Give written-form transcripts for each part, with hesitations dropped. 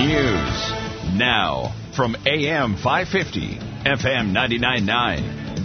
News now from AM 550, FM 99.9,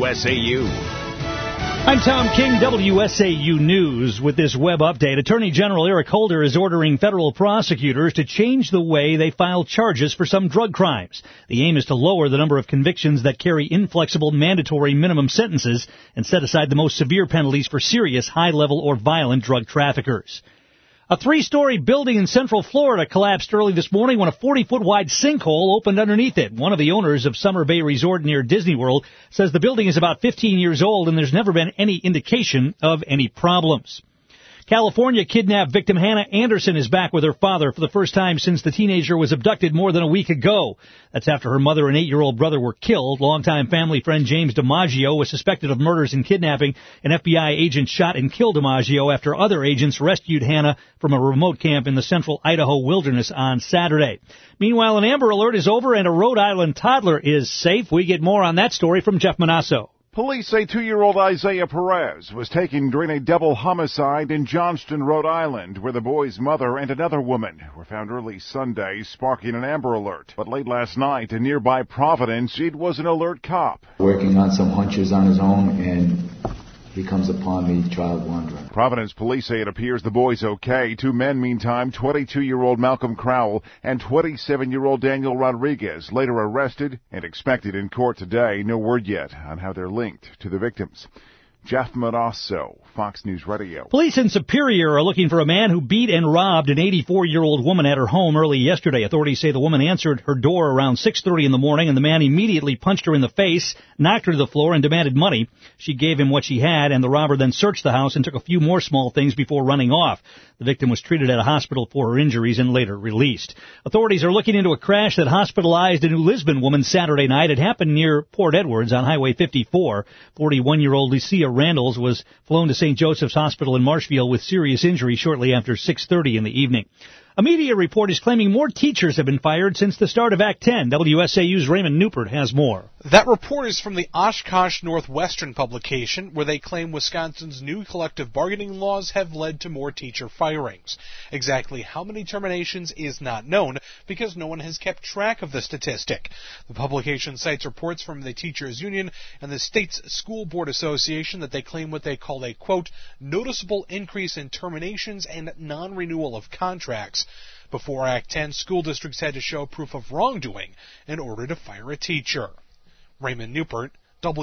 WSAU. I'm Tom King, WSAU News. With this web update, Attorney General Eric Holder is ordering federal prosecutors to change the way they file charges for some drug crimes. The aim is to lower the number of convictions that carry inflexible mandatory minimum sentences and set aside the most severe penalties for serious, high-level, or violent drug traffickers. A 3-story building in Central Florida collapsed early this morning when a 40-foot wide sinkhole opened underneath it. One of the owners of Summer Bay Resort near Disney World says the building is about 15 years old and there's never been any indication of any problems. California kidnapped victim Hannah Anderson is back with her father for the first time since the teenager was abducted more than a week ago. That's after her mother and 8-year-old brother were killed. Longtime family friend James DiMaggio was suspected of murders and kidnapping. An FBI agent shot and killed DiMaggio after other agents rescued Hannah from a remote camp in the central Idaho wilderness on Saturday. Meanwhile, an Amber Alert is over and a Rhode Island toddler is safe. We get more on that story from Jeff Manasso. Police say 2-year-old Isaiah Perez was taken during a double homicide in Johnston, Rhode Island, where the boy's mother and another woman were found early Sunday, sparking an Amber Alert. But late last night in nearby Providence, it was an alert cop. Working on some hunches on his own, and he comes upon the child wandering. Providence police say it appears the boy's okay. 2 men, meantime, 22-year-old Malcolm Crowell and 27-year-old Daniel Rodriguez, later arrested and expected in court today. No word yet on how they're linked to the victims. Jeff Manasso, Fox News Radio. Police in Superior are looking for a man who beat and robbed an 84-year-old woman at her home early yesterday. Authorities say the woman answered her door around 6:30 in the morning, and the man immediately punched her in the face, knocked her to the floor, and demanded money. She gave him what she had, and the robber then searched the house and took a few more small things before running off. The victim was treated at a hospital for her injuries and later released. Authorities are looking into a crash that hospitalized a New Lisbon woman Saturday night. It happened near Port Edwards on Highway 54. 41-year-old Lucia Randalls was flown to St. Joseph's Hospital in Marshfield with serious injury shortly after 6:30 in the evening. A media report is claiming more teachers have been fired since the start of Act 10. WSAU's Raymond Newport has more. That report is from the Oshkosh Northwestern publication, where they claim Wisconsin's new collective bargaining laws have led to more teacher firings. Exactly how many terminations is not known because no one has kept track of the statistic. The publication cites reports from the Teachers Union and the state's School Board Association that they claim what they call a, quote, noticeable increase in terminations and non-renewal of contracts. Before Act 10, school districts had to show proof of wrongdoing in order to fire a teacher. Raymond Newport,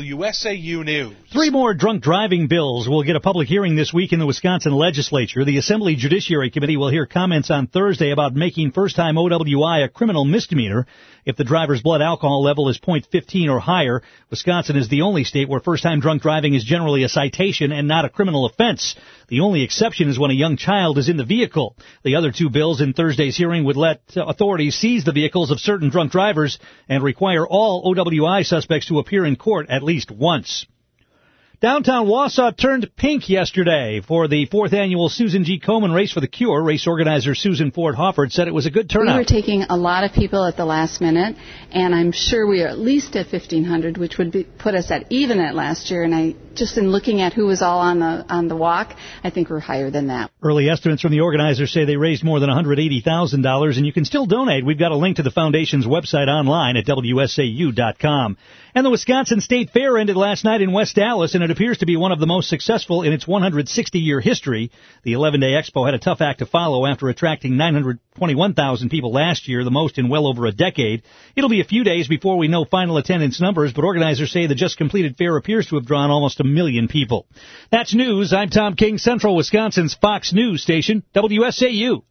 WSAU News. 3 more drunk driving bills will get a public hearing this week in the Wisconsin legislature. The Assembly Judiciary Committee will hear comments on Thursday about making first-time OWI a criminal misdemeanor if the driver's blood alcohol level is .15 or higher. Wisconsin is the only state where first-time drunk driving is generally a citation and not a criminal offense. The only exception is when a young child is in the vehicle. The other 2 bills in Thursday's hearing would let authorities seize the vehicles of certain drunk drivers and require all OWI suspects to appear in court at least once. Downtown Wausau turned pink yesterday for the 4th annual Susan G. Komen Race for the Cure. Race organizer Susan Ford Hofford said it was a good turnout. We were taking a lot of people at the last minute, and I'm sure we are at least at 1,500, which would put us at even at last year. And I just in looking at who was all on the walk, I think we're higher than that. Early estimates from the organizers say they raised more than $180,000, and you can still donate. We've got a link to the foundation's website online at WSAU.com. And the Wisconsin State Fair ended last night in West Dallas, and it appears to be one of the most successful in its 160-year history. The 11-day expo had a tough act to follow after attracting 921,000 people last year, the most in well over a decade. It'll be a few days before we know final attendance numbers, but organizers say the just-completed fair appears to have drawn almost 1 million people. That's news. I'm Tom King, Central Wisconsin's Fox News station, WSAU.